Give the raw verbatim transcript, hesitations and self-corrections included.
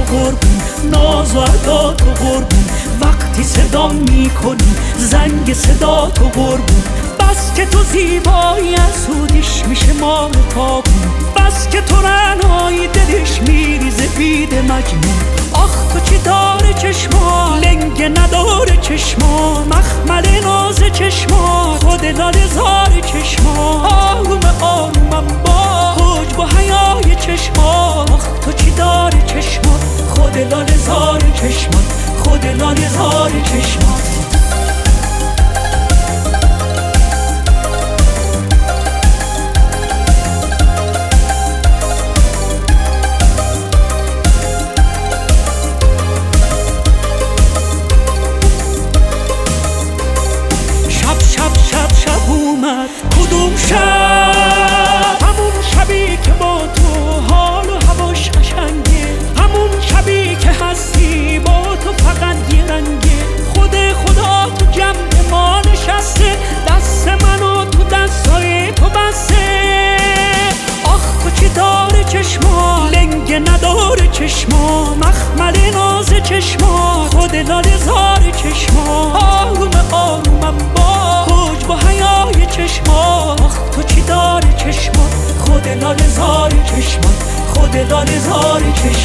قربون، ناز و ادا تو قربون، وقتی صدا میکنی زنگ صدا تو قربون. بس که تو زیبایی اسودیش میشه مال تابون، بس که تو رعنایی دلش میریزه بید مجنون. آخ تو چی داره چشما لنگه نداره چشما، مخمل ناز چشما خود لاله زار چشما. آروم آرومم با حجب و حیای چشما، آخ تو چی داره چشما خود لاله زار چشما، خود لاله زار چشما. کدوم شب؟ همون شبی که با تو حال و هواش قشنگه، همون شبی که هستی با تو فقط یه رنگه. خود خدا تو جمع ما نشسته، دست منو تو دستای تو بسته. آخ تو چی داره چشما لنگه نداره چشما، مخمل ناز چشما خود لاله زار چشما. آروم آرومم با حجب و حیای چشما، آخ تو چی داره چشما خود لاله زار چشما، خود لاله زار چشما.